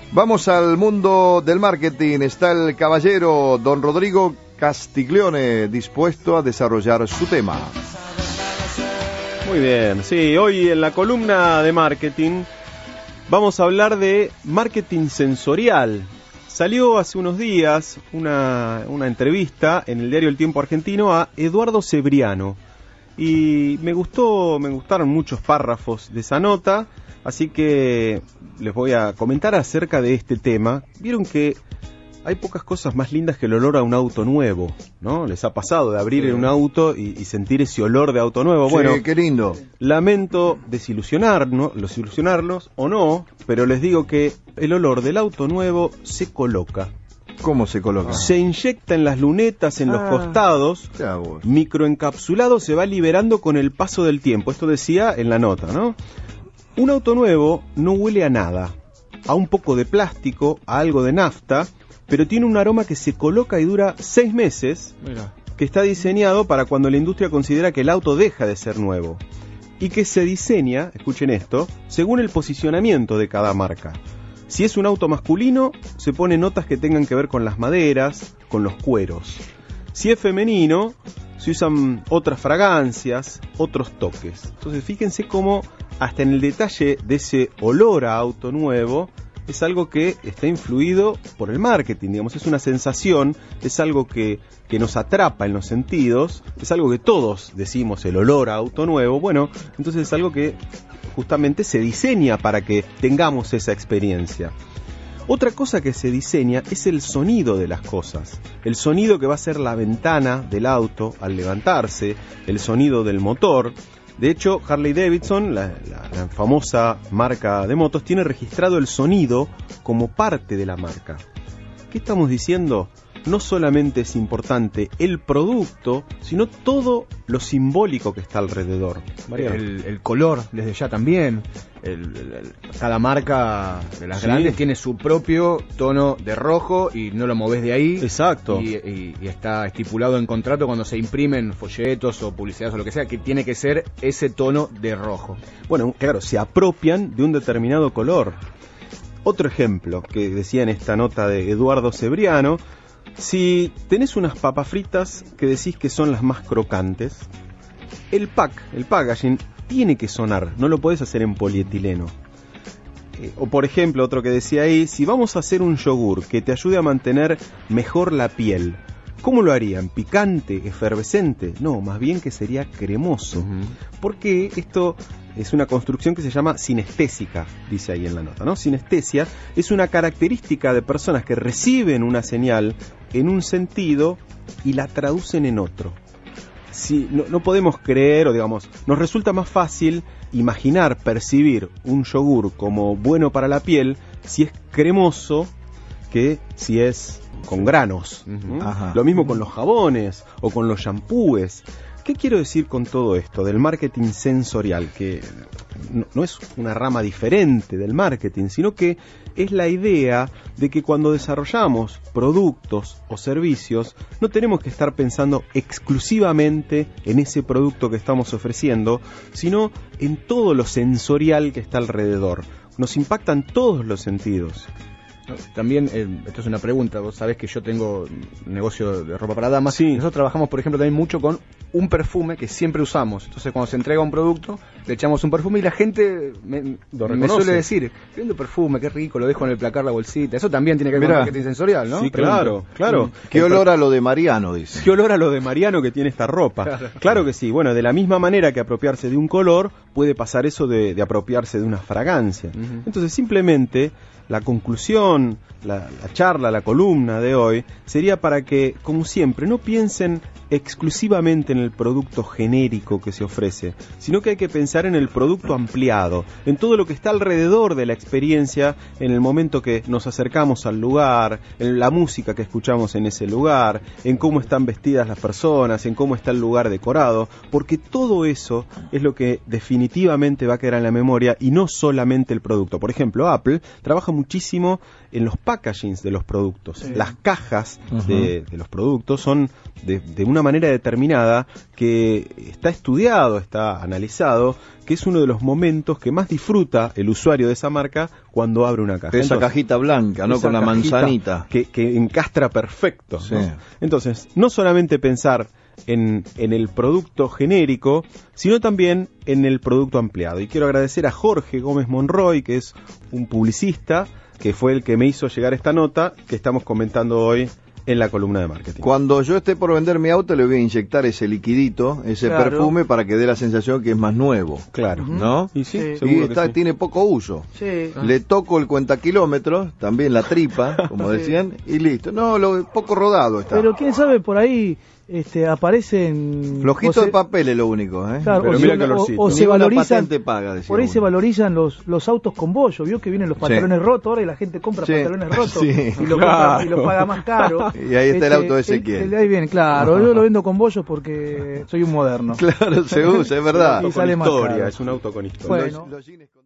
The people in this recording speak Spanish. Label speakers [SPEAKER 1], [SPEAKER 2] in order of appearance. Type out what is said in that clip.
[SPEAKER 1] Vamos al mundo del marketing. Está el caballero don Rodrigo Castiglione dispuesto a desarrollar su tema.
[SPEAKER 2] Muy bien, sí, hoy en la columna de marketing vamos a hablar de marketing sensorial. Salió hace unos días una entrevista en el diario El Tiempo Argentino a Eduardo Cebriano y me gustaron muchos párrafos de esa nota, así que les voy a comentar acerca de este tema. Vieron que hay pocas cosas más lindas que el olor a un auto nuevo, ¿no? ¿Les ha pasado de abrir un auto y sentir ese olor de auto nuevo?
[SPEAKER 1] Sí,
[SPEAKER 2] bueno,
[SPEAKER 1] qué lindo.
[SPEAKER 2] Lamento desilusionarlos o no, pero les digo que el olor del auto nuevo se coloca.
[SPEAKER 1] ¿Cómo se coloca?
[SPEAKER 2] Se inyecta en las lunetas, en los costados, microencapsulado, se va liberando con el paso del tiempo. Esto decía en la nota, ¿no? Un auto nuevo no huele a nada, a un poco de plástico, a algo de nafta, pero tiene un aroma que se coloca y dura 6 meses, que está diseñado para cuando la industria considera que el auto deja de ser nuevo, y que se diseña, escuchen esto, según el posicionamiento de cada marca. Si es un auto masculino, se ponen notas que tengan que ver con las maderas, con los cueros. Si es femenino, se usan otras fragancias, otros toques. Entonces fíjense cómo hasta en el detalle de ese olor a auto nuevo es algo que está influido por el marketing, digamos, es una sensación, es algo que nos atrapa en los sentidos, es algo que todos decimos, el olor a auto nuevo. Bueno, entonces es algo que justamente se diseña para que tengamos esa experiencia. Otra cosa que se diseña es el sonido de las cosas, el sonido que va a ser la ventana del auto al levantarse, el sonido del motor. De hecho, Harley Davidson, la famosa marca de motos, tiene registrado el sonido como parte de la marca. ¿Qué estamos diciendo? No solamente es importante el producto, sino todo lo simbólico que está alrededor.
[SPEAKER 3] El color, desde ya también. Cada marca de las grandes tiene su propio tono de rojo y no lo movés de ahí.
[SPEAKER 2] Exacto.
[SPEAKER 3] Y está estipulado en contrato cuando se imprimen folletos o publicidades o lo que sea, que tiene que ser ese tono de rojo.
[SPEAKER 2] Bueno, claro, se apropian de un determinado color. Otro ejemplo que decía en esta nota de Eduardo Cebriano: si tenés unas papas fritas que decís que son las más crocantes, el packaging tiene que sonar, no lo podés hacer en polietileno. O por ejemplo, otro que decía ahí, si vamos a hacer un yogur que te ayude a mantener mejor la piel, ¿cómo lo harían? ¿Picante? ¿Efervescente? No, más bien que sería cremoso. Porque esto es una construcción que se llama sinestésica, dice ahí en la nota, ¿no? Sinestesia es una característica de personas que reciben una señal en un sentido y la traducen en otro. Si no podemos creer, o digamos, nos resulta más fácil imaginar, percibir un yogur como bueno para la piel si es cremoso que si es con granos. Lo mismo con los jabones o con los shampoos. ¿Qué quiero decir con todo esto del marketing sensorial? Que no es una rama diferente del marketing, sino que es la idea de que cuando desarrollamos productos o servicios no tenemos que estar pensando exclusivamente en ese producto que estamos ofreciendo, sino en todo lo sensorial que está alrededor. Nos impactan todos los sentidos.
[SPEAKER 3] También, esto es una pregunta, vos sabés que yo tengo un negocio de ropa para damas.
[SPEAKER 2] Sí.
[SPEAKER 3] Nosotros trabajamos, por ejemplo, también mucho con un perfume que siempre usamos. Entonces, cuando se entrega un producto, le echamos un perfume y la gente me suele decir: qué lindo perfume, qué rico, lo dejo en el placar, la bolsita. Eso también tiene que ver con marketing sensorial, ¿no?
[SPEAKER 2] Sí, claro.
[SPEAKER 1] ¿Qué olor a lo de Mariano, dice?
[SPEAKER 2] ¿Qué olor a lo de Mariano que tiene esta ropa? Claro que sí. Bueno, de la misma manera que apropiarse de un color, puede pasar eso de apropiarse de una fragancia. Entonces, simplemente la conclusión, la charla, la columna de hoy sería para que, como siempre, no piensen exclusivamente en el producto genérico que se ofrece, sino que hay que pensar en el producto ampliado, en todo lo que está alrededor de la experiencia, en el momento que nos acercamos al lugar, en la música que escuchamos en ese lugar, en cómo están vestidas las personas, en cómo está el lugar decorado, porque todo eso es lo que definitivamente va a quedar en la memoria y no solamente el producto. Por ejemplo, Apple trabaja muchísimo en los packagings de los productos. Sí. Las cajas de los productos son de una manera determinada que está estudiado, está analizado, que es uno de los momentos que más disfruta el usuario de esa marca cuando abre una caja.
[SPEAKER 1] Esa cajita blanca, ¿no? Con la manzanita.
[SPEAKER 2] Que encastra perfecto.
[SPEAKER 1] Sí.
[SPEAKER 2] ¿no? Entonces, no solamente pensar en el producto genérico, sino también en el producto ampliado. Y quiero agradecer a Jorge Gómez Monroy, que es un publicista, que fue el que me hizo llegar esta nota que estamos comentando hoy en la columna de marketing.
[SPEAKER 1] Cuando yo esté por vender mi auto, le voy a inyectar ese liquidito, ese perfume, para que dé la sensación que es más nuevo.
[SPEAKER 2] Claro.
[SPEAKER 1] ¿No?
[SPEAKER 2] Y sí,
[SPEAKER 1] y tiene poco uso.
[SPEAKER 4] Sí.
[SPEAKER 1] Le toco el cuentakilómetros, también la tripa, como decían, y listo. No, poco rodado está.
[SPEAKER 4] Pero quién sabe, por ahí aparecen...
[SPEAKER 1] Flojito de papel es lo único, ¿eh?
[SPEAKER 4] Claro,
[SPEAKER 2] pero mira calorcito.
[SPEAKER 4] O se valorizan,
[SPEAKER 1] paga,
[SPEAKER 4] por ahí se valorizan los autos con bollo. Vio que vienen los pantalones rotos, ahora y la gente compra pantalones rotos y lo compra y lo paga más caro.
[SPEAKER 1] Y ahí está el auto de Ezequiel.
[SPEAKER 4] Ahí viene, claro. Yo lo vendo con bollo porque soy un moderno.
[SPEAKER 1] Claro, se usa, es verdad.
[SPEAKER 4] Y sale más
[SPEAKER 2] historia,
[SPEAKER 4] caro.
[SPEAKER 2] es un auto con historia.
[SPEAKER 4] Bueno.